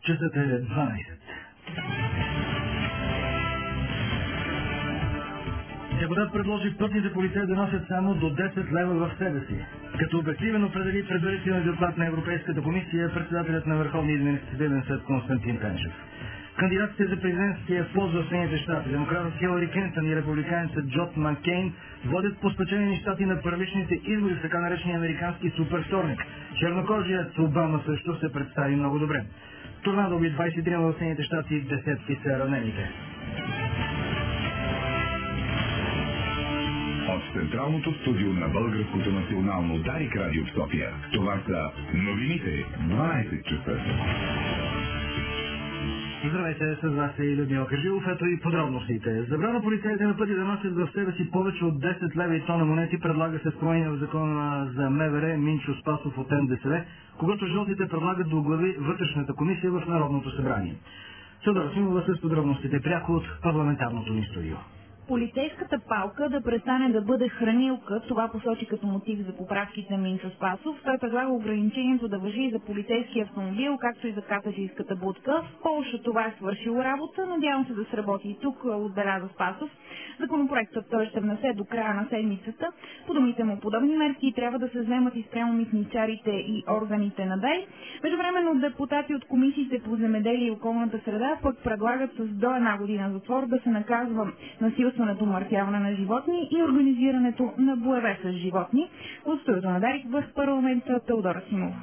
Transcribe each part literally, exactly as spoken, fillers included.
Часът е дванайсет. Депутат предложи пътните полицаи да носят само до десет лева в себе си. Като обективен определи предварителен доклад на Европейската комисия, председателят на Върховния административен съд Константин Пенчев. Кандидатите за президентския пост в Съединените щати, демократът Хилари Клинтън и републиканецът Джон Маккейн, водят по спечелени щати на първичните избори в така наречения американски супервторник. Чернокожият Обама също се представи много добре. Торнадо уби двайсет и три в Съединените щати, десетки са ранените. От централното студио на Българското национално Дарик Радио в София. Това са новините, дванайсет часа. Здравейте, с вас е Людмила Кажилов, ето и подробностите. Забрана полицаите на пъти да носят в себе си повече от десет лева и тона монети предлага се с промени в закона за МВР Минчо Спасов от Н Д С В, когато жълтите предлагат да оглави вътрешната комисия в Народното събрание. Теодора Симова с подробностите пряко от парламентарното ни студио. Полицейската палка да престане да бъде хранилка, това посочи като мотив за поправките Минчо Спасов. Той предлага ограничението да важи и за полицейски автомобил, както и за катаджийската будка. В Полша това е свършило работа, надявам се да сработи и тук, отбеляза Спасов. Законопроектът той ще внесе до края на седмицата. По думите му, подобни мерки трябва да се вземат и спрямо митничарите и органите на ДАИ. Междувременно депутати от комисиите по земеделие и околната среда пък предлагат с до една година затвор да се наказва насилственото умъртвяване на животни и организирането на боеве с животни. От студиото на Дарик в парламента Теодора Симова.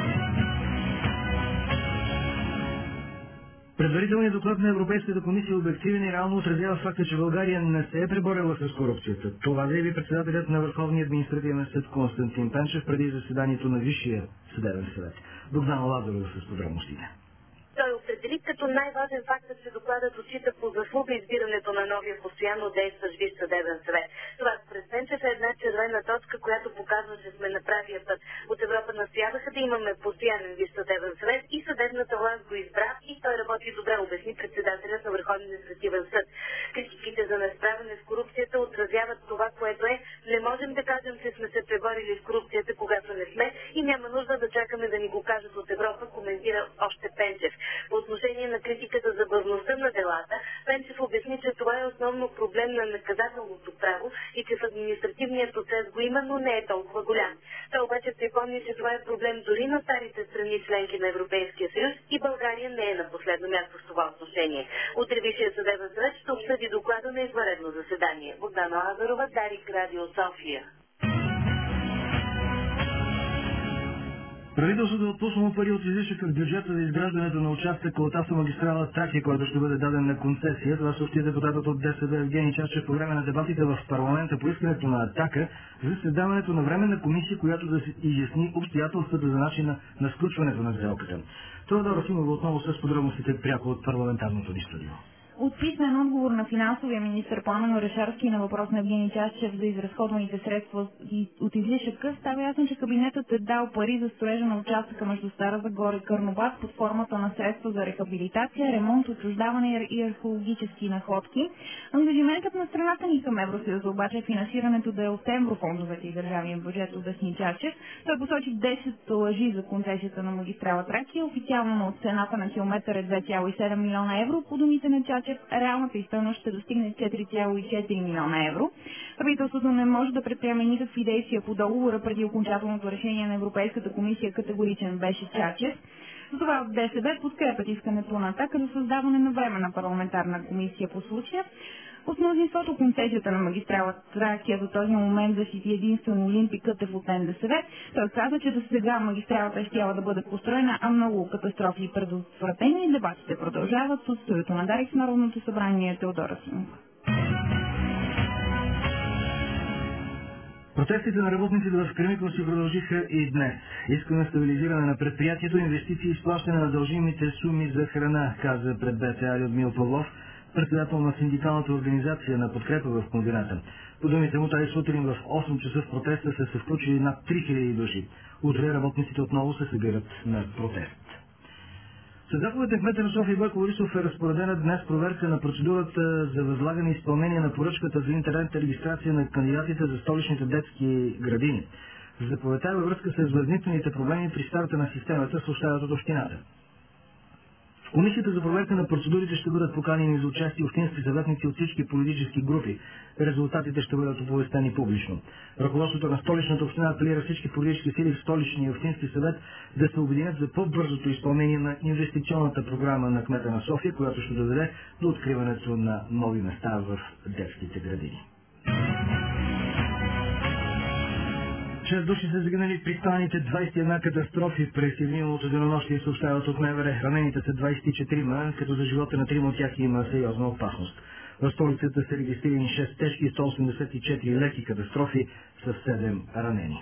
Предварителният доклад на Европейската комисия обективен и реално отразява факта, че България не се е преборила с корупцията. Това заяви председателят на Върховния административен съд Константин Пенчев преди заседанието на Висшия съдебен съвет. Богдана Лазарова с подробностите. Той определи като най-важен фактът, че докладът отчита по заслуга избирането на новия постоянно действащ Висш съдебен съвет. Това според Пенчев е една червена точка, която показва, че сме на правия път. От Европа настояваха да имаме постоянен Висш съдебен съвет и съдебната власт го избра и той работи добре, обясни председателят на Върховния административен съд. Критиките за несправяне с корупцията отразяват това, което е. Не можем да кажем, че сме се преборили с корупцията, когато не сме и няма нужда да чакаме да ни го кажат от Европа, коментира още Пенчев. По отношение на критиката за бавността на делата, Пенчев обясни, че това е основно проблем на наказателното право и че в административния процес го има, но не е толкова голям. Той обаче припомни, че това е проблем дори на старите страни членки на Европейския съюз и България не е на последно място в това отношение. Утре Висшия съдебен съвет ще обсъди доклада на извънредно заседание. Богдана Лазарова, Дарик Радио, София. Правителството е отпуснало пари от излишъка в бюджета за изграждането на участъка от автомагистрала Тракия, който ще бъде даден на концесия. Това съобщи депутатът от Д С Б Евгений Чачев по време на дебатите в парламента по искането на Атака за създаването на временна комисия, която да се изясни обстоятелствата за начина на сключването на сделката. Теодора Симова отново с подробностите пряко от парламентарното ни студио. От писмен отговор на финансовия министър Пламен Орешарски на въпрос на Евгений Чачев за изразходваните средства от излишъка става ясно, че кабинетът е дал пари за строежа на участъка между Стара Загора и Карнобат под формата на средства за рехабилитация, ремонт, отчуждаване и археологически находки. Ангажиментът на страната ни към Евросъюза обаче е финансирането да е от еврофондовете и държавния бюджет, обясни Чачев. Той посочи десет лъжи за концесията на магистрала Тракия. Официално от цената на километър е две цяло и седем милиона евро. По думите на Чачев, реалната стойност ще достигне четири цяло и четири милиона евро. Правителството не може да предприеме никакви действия по договора преди окончателното решение на Европейската комисия, категоричен беше Чачев. Затова в Д С Б подкрепят искането на Атака за създаване на временна парламентарна комисия по случая. От мнозинството концесията на магистрала Тракия до този момент защити единствено Олимпи Кътев от Н Д С В. Той каза, че до сега магистралата е щяла да бъде построена, а много катастрофи и предотвратени. Дебатите продължават от студиото на Дарик в Народното събрание. Теодора Симова. Протестите на работниците в Кремиково си продължиха и днес. Искаме стабилизиране на предприятието, инвестиции и изплащане на дължимите суми за храна, каза пред Б Т А Людмил Павлов, председател на синдикалната организация на подкрепа в комбината. По думите му, тази сутрин в осем часа в протеста са се включили над три хиляди души. Утре работниците отново се събират на протест. Със заповед на кмета на София Бойко Борисов е разпоредена днес проверка на процедурата за възлагане и изпълнение на поръчката за интернет регистрация на кандидатите за столичните детски градини. Заповедта във връзка с възникналите проблеми при старта на системата, съобщават от общината. В комисията за проверка на процедурите ще бъдат поканени за участие общински съветници от всички политически групи. Резултатите ще бъдат оповестени публично. Ръководството на столичната община апелира всички политически сили в столичния и общински съвет да се обединят за по-бързото изпълнение на инвестиционната програма на кмета на София, която ще доведе до откриването на нови места в детските градини. Шест души са загинали при станалите двадесет и една катастрофи през изминалото денонощие, съобщават от МВР. Ранените са двадесет и четири, като за живота на трима от тях има сериозна опасност. В столицата са регистрирани шест тежки и сто осемдесет и четири леки катастрофи с седем ранени.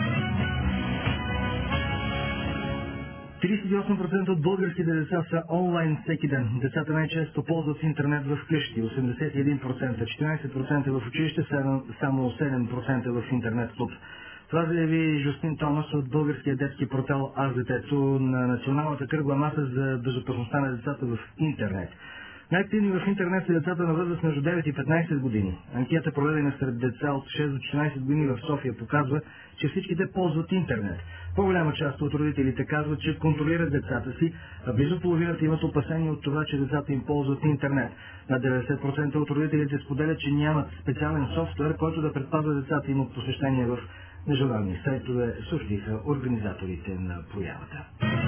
тридесет и осем процента от българските деца са онлайн всеки ден. Децата най-често ползват интернет в къщи, осемдесет и един процента, четиринадесет процента в училище, само седем процента в интернет клуб. Това заяви Жустин Томас от българския детски портал Аз детето на Националната кръгла маса за безопасността на децата в интернет. Най-активни в интернет са децата на възраст между девет и петнадесет години. Анкета, проведена сред деца от шест до четиринадесет години в София, показва, че всичките ползват интернет. По-голяма част от родителите казват, че контролират децата си, а близо половината имат опасения от това, че децата им ползват интернет. На деветдесет процента от родителите споделят, че нямат специален софтуер, който да предпазва децата им от посещения в нежелани сайтове, съобщиха организаторите на проявата.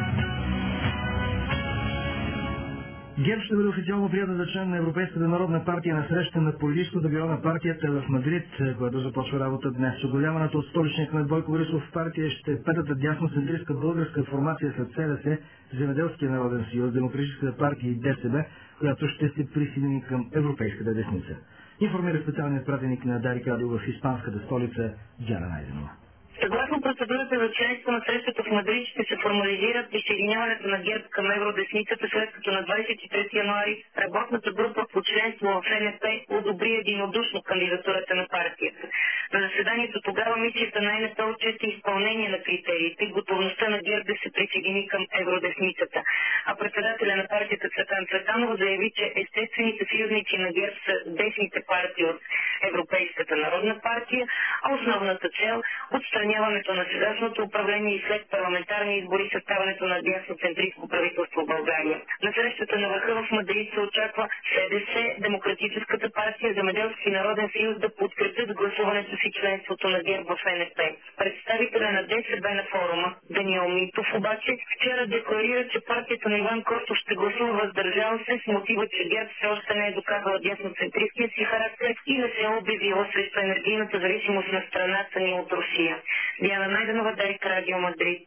ГЕРБ ще бъде официално приета за член на Европейската народна партия на среща на политическото бюро на партията в Мадрид, което започва работа днес. Оглавяваната от столичния кмет Бойко Борисов партия ще е петата дясноцентристка българска формация след СДС, Земеделския народен съюз, Демократическата партия и ДСБ, която ще се присъедини към европейската десница. Информира специалният пратеник на Дарик Радио в испанската столица Диана Найденова. Съгласно процедурата за членство на срещата в Мадрид ще се формализира присъединяването на ГЕРБ към евродесницата, след като на двадесет и трети януари работната група по членство в Н П одобри единодушно кандидатурата на партията. На заседанието тогава мисията на Н П отчете изпълнение на критериите и готовността на ГЕРБ да се присъедини към евродесницата. А председателя на партията Цветан Цветанов заяви, че естествените съюзници на ГЕРБ са десните партии от Европейската народна партия, а основната цел – отстраняването на сегашното управление и след парламентарни избори съставането на дясноцентристко правителство в България. На срещата на върха в Мадрид се очаква СДС, Демократическата партия, Земеделски народен съюз да подкрепят гласуването си членството на ГЕРБ в Н П. Представителя на ДСБ на форума, Даниел Митов, обаче вчера декларира, че партията на Иван Костов ще гласува въздържал се с мотива, че ГЕРБ все още не е доказала дясноцентристския си характер и не се е обявила срещу енергийната зависимост на страната ни от Русия. Диана Найденова, Дарик Радио, Мадрид.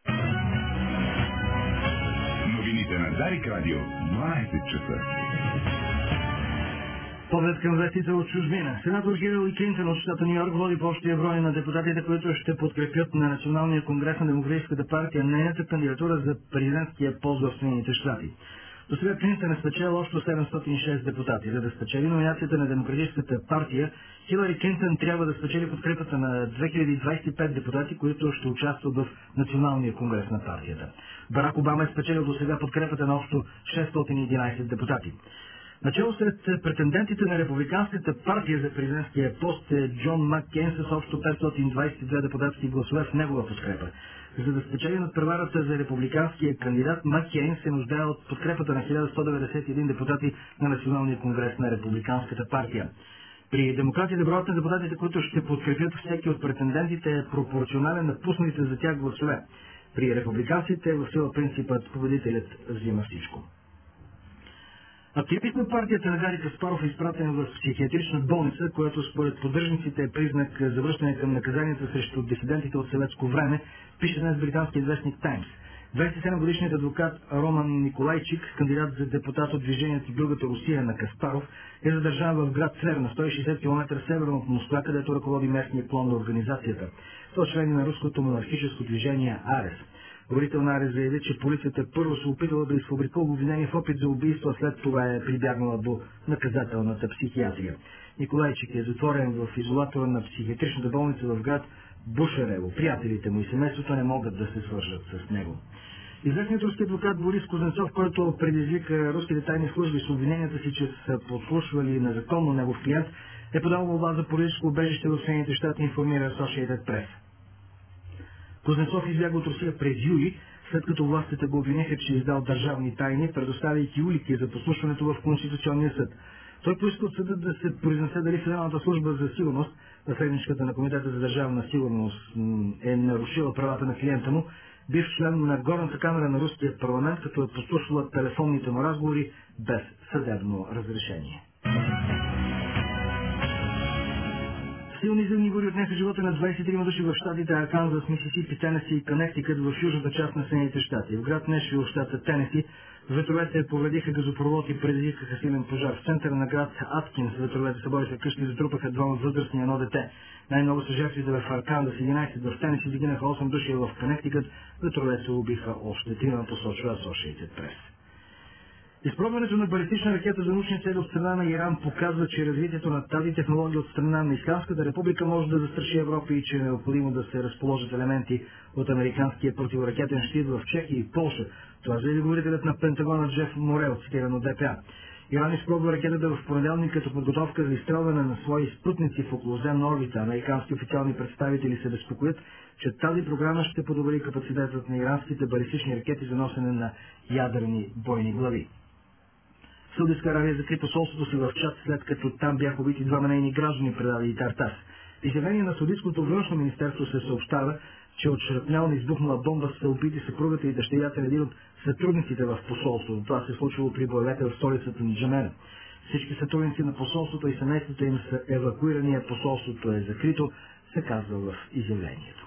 Новините на Дарик Радио, дванадесет часа. Поглед към вестите от чужбина. Сенатор Хилари Клинтън от щата Ню Йорк води по общия брой на депутатите, които ще подкрепят на Националния конгрес на Демократическата партия нейната кандидатура за президентския пост в Съединените щати. До сега Клинтън е спечелил общо седемстотин и шест депутати. За да спечели номинацията на Демократическата партия, Хилари Клинтън трябва да спечели подкрепата на две хиляди двадесет и пет депутати, които ще участват в Националния конгрес на партията. Барак Обама е спечелил до сега подкрепата на общо шестстотин и единадесет депутати. Начало сред претендентите на Републиканската партия за президентския пост е Джон Маккейн с общо петстотин двадесет и две депутатски гласове в негова подкрепа. За да спечели надпреварата за републиканския кандидат, Маккейн се нуждае от подкрепата на хиляда сто деветдесет и един депутати на Националния конгрес на Републиканската партия. При демократите броят на депутатите, които ще подкрепят всеки от претендентите, е пропорционален на пуснатите за тях гласове. При републиканците е в сила принципът победителят взима всичко. Активист на партията на Гари Каспаров е изпратен в психиатрична болница, което според поддръжниците е признак за връщане към наказанията срещу дисидентите от съветско време, пише днес британския вестник Таймс. двадесет и седем годишният адвокат Роман Николайчик, кандидат за депутат от движението Другата Русия на Каспаров, е задържан в град Цвер на сто и шейсет километра северно от Москва, където ръководи местния клон на организацията. Той е член на руското монархическо движение Арес. Говорител на Арес заяви, че полицията първо се опитала да изфабрикува обвинение в опит за убийство, а след това е прибягнала до наказателната психиатрия. Николайчик е затворен в изолатора на психиатричната болница в град Бушарево. Приятелите му и семейството не могат да се свържат с него. Известният руски адвокат Борис Кузнецов, който предизвика руските тайни служби с обвиненията си, че са подслушвали незаконно негов клиент, е подал молба за политическо убежище в Съединените щати, информира Associated Press. Кузнецов избяга от Русия през юли, след като властите го обвиниха, че е издал държавни тайни, предоставяйки улики за послушването в Конституционния съд. Той поиска от съда да се произнесе дали Федералната служба за сигурност, разследничката на Комитета за държавна сигурност, е нарушила правата на клиента му, бив член на горната камера на руския парламент, като е послушала телефонните му разговори без съдебно разрешение. Силни зимни бури отнеха живота на двадесет и трима души в щатите Арканзас, Мисисипи, Тенеси и Конектикът в южната част на Съединените щати. В град Нешвил, щата Тенеси, ветровете повредиха газопровод и предизвикаха силен пожар. В центъра на град Аткинс ветровете събориха къщи и затрупаха двама възрастни и едно дете. Най-много са жертвите в Арканзас, единадесет, в Тенеси загинаха осем души, в Конектикът ветровете убиха още трима, посочва Associated Press. Изпробването на балистична ракета за научни цели от страна на Иран показва, че развитието на тази технология от страна на Ислямската република може да застраши Европа и че е необходимо да се разположат елементи от американския противоракетен щит в Чехия и Полша. Това заяви говорителят на Пентагона Джеф Морел, цитиран от ДПА. Иран изпробва ракетата в понеделник като подготовка за изстрелване на свои спътници в околоземна орбита. Американски официални представители се безпокоят, че тази програма ще подобри капацитетът на иранските балистични ракети за носене на ядрени бойни глави. Саудитска Аравия закри посолството си в Чад, след като там бяха убити двама нейни граждани, предаде Тартас. В изявление на Саудитското външно министерство се съобщава, че от шрапнялна избухнала бомба са убити съпругата и дъщерята на един от сътрудниците в посолството. Това се е случило при боевете в столицата на Джамена. Всички сътрудници на посолството и семействата им са евакуирани, а посолството е закрито, се казва в изявлението.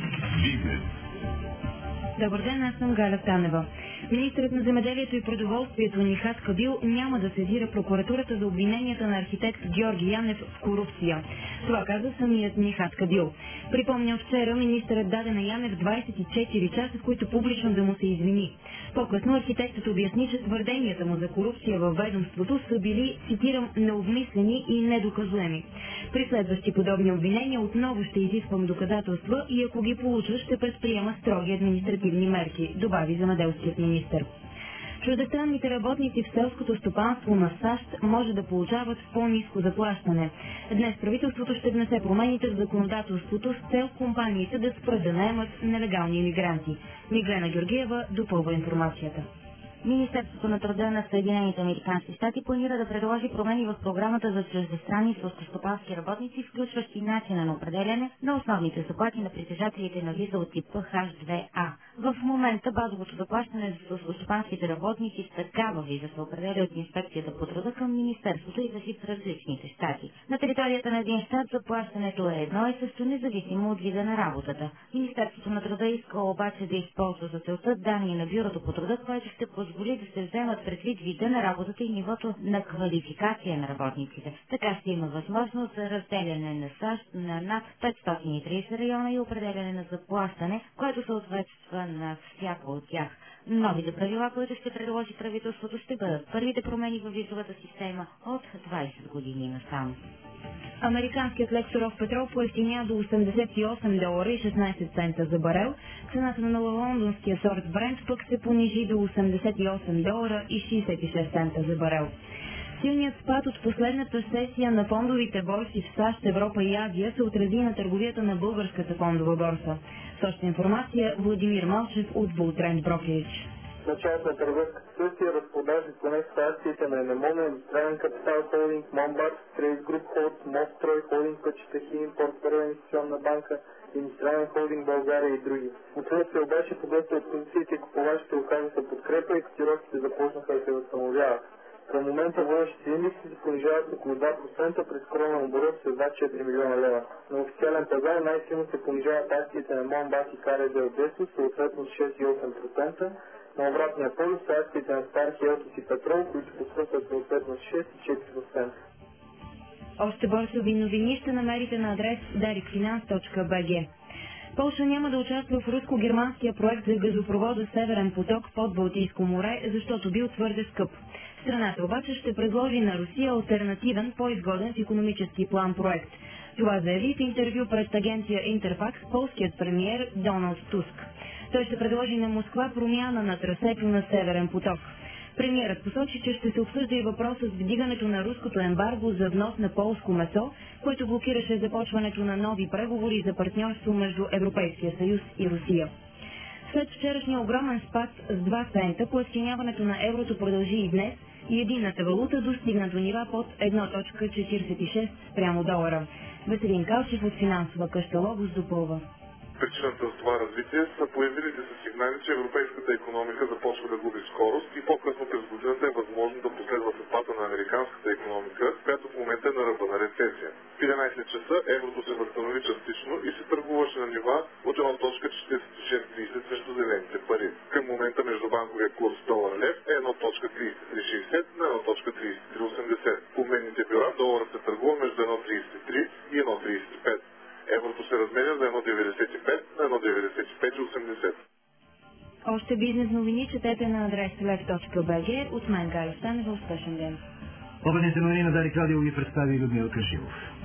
Добър ден, аз съм Галя Танева. Министърът на земеделието и продоволствието Нихат Кадил няма да сезира прокуратурата за обвиненията на архитект Георги Янев в корупция. Това каза самият Нихат Кадил. Припомня, вчера министърът даде на Янев двадесет и четири часа, в които публично да му се извини. По-късно архитектът обясни, че твърденията му за корупция във ведомството са били, цитирам, необмислени и недоказуеми. При следващи подобни обвинения отново ще изисквам доказателства и ако ги получа, ще предприема строги административни мерки, добави земеделският министър. Чуждестранните работници в селското стопанство на САЩ може да получават по-ниско заплащане. Днес правителството ще внесе промените в законодателството с цел компаниите да спрат да наемат нелегални имигранти. Миглена Георгиева допълва информацията. Министерството на труда на Съединените американски щати планира да предложи промени в програмата за чуждестранни селскостопански работници, включващи начина на определяне на основните заплати на притежателите на виза от типа Х две А. В момента базовото заплащане за селскостопанските работници с такава виза се определя от инспекцията по труда към Министерството и зависи в различните щати. На територията на един щат заплащането е едно и също, независимо от вида на работата. Министерството на труда иска обаче да използва за целта данни на Бюрото по труда, което ще позволи да се вземат предвид вида на работата и нивото на квалификация на работниците. Така ще има възможност за разделяне на САЩ на над петстотин и тридесет района и определяне на заплащане, което съответства на всяко от тях. Новите правила, които ще предложи правителството, ще бъдат първите промени във визовата система от двадесет години насам. Американският лексоров петрол поевтиня до осемдесет и осем долара и шестнадесет цента за барел. Цената на лондонския сорт Брент пък се понижи до осемдесет и осем долара и шестдесет и шест цента за барел. Силният спад от последната сесия на фондовите борси в САЩ, Европа и Азия се отрази на търговията на българската фондова борса. С още информация Владимир Малчев от Bulltrend Brokerage. В началото на търговската сесия разпродажи поне с акциите на Енемон, Индустриален капитал холдинг, Момбар, Трейс Груп Холд, Мострой, холдинг Пътчета Хим, Портферна инвестиционна банка, Индустриален холдинг България и други. Отсъствие обаче по доста от позициите и купувачите оказаха подкрепа и котировките започнаха да се възстановяват. Към момента водещите индекси се понижават около два процента при скромен оборот с едва четири милиона лева. На официален пазар най-силно се понижават акциите на Момбас и КРД от десет, съответно с шест и осем процента. На обратния полюс са акциите на Стар Хелтус и Петрол, които посръсват съответно с шест и четири процента. Още борсови новини ще намерите на адрес дарик финанс точка би джи. Полша няма да участва в руско-германския проект за газопровода Северен поток под Балтийско море, защото бил твърде скъп. Страната обаче ще предложи на Русия алтернативен, по-изгоден с икономически план проект. Това заяви в интервю пред агенция Интерфакс полският премиер Доналд Туск. Той ще предложи на Москва промяна на трасето на Северен поток. Премиерът посочи, че ще се обсъжда и въпроса с вдигането на руското ембарго за внос на полско месо, което блокираше започването на нови преговори за партньорство между Европейския съюз и Русия. След вчерашния огромен спад с два цента, поевтиняването на еврото продължи и днес и единната валута достигна до нива под едно цяло четиридесет и шест спрямо долара. Веселин Калчев от финансова къща Логос допълва. Причината за това развитие са появилите се сигнали, че европейската икономика започва да губи скорост и по-късно през годината е възможно да последва съдбата на американската икономика, която в момента е на ръба на рецесия. В единайсет часа еврото се възстанови частично и се търгуваше на нива от едно цяло четиридесет и шест тридесет срещу зелените пари. Към момента междубанковия курс долар-лев е едно цяло тридесет и три шейсет на едно цяло тридесет и три осемдесет. По обменните бюра доларът се търгува между едно цяло тридесет и три и едно цяло тридесет и пет. Еврото се разменя за едно цяло деветдесет и пет на едно цяло деветдесет и пет осемдесет. Още бизнес новини четете на адрес лев точка би джи. От мен Галя Станева, успешен ден. Обедните новини на Дарик Радио ги представи Людмила Кажилов.